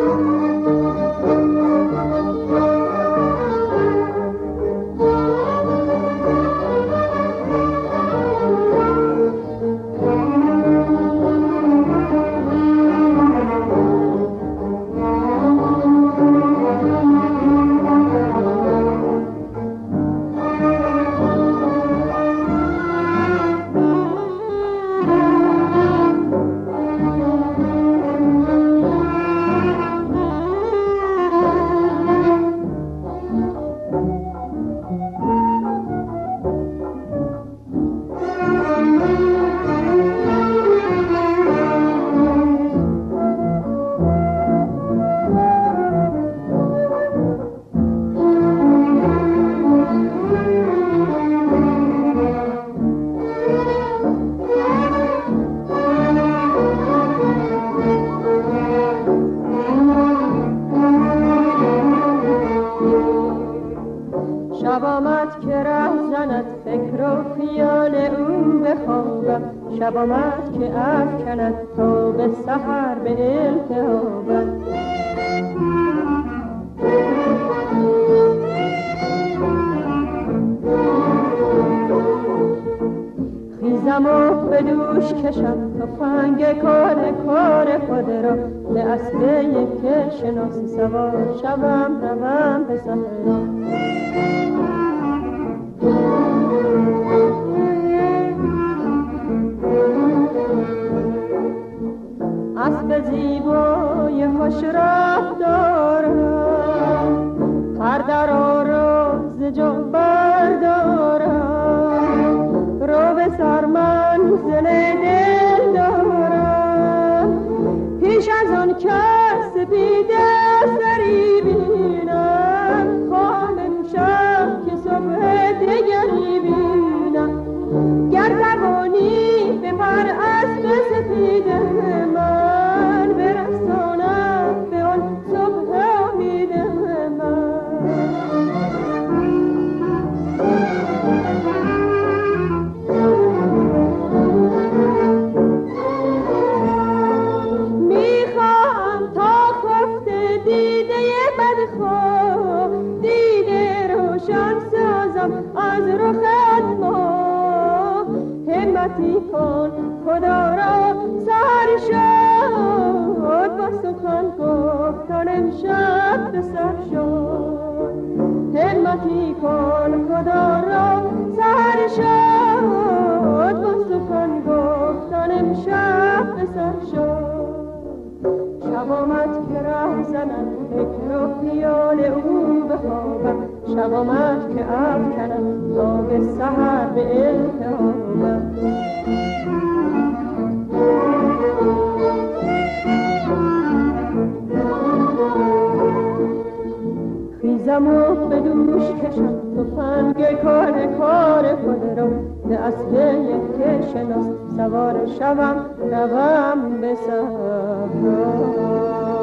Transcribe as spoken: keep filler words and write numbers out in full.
شب آمد که ره زند فکر و خیال او به خوابم، شب آمد که افکند تا به سحر به التهابم. خیزم و به دوش کشم تفنگ کار کار خود را، به اسب یک شناسی سوار شوم روم به صحرا. اسب زیبای خوش رفتارم، هر درا را ز جا بردارم، رو به سر منزل دل دارم. پیش از آن کس سپیده سری بینم، خواهم امشب که صبح دگری بینم. گر توانی به پر اسب سپید من، برسانم به آن صبح امید من. میخواهم تا خفته دیده بدخواه، دیده روشن سازم از رخت ماه. همتی کن خدا را سحر شد، با سخن گفتن امشب به سر شد. همتی کن خدا را سحر شد، با سخن گفتن امشب به سر شد. شب آمد که ره زند فکر و خیال او به خوابم، شب آمد که افکنم تا به سحر به التهابم. خیزم و به دوش کشم تفنگ کار کار خود را، به اسب یک شناس سوار شوم روم به صحرا.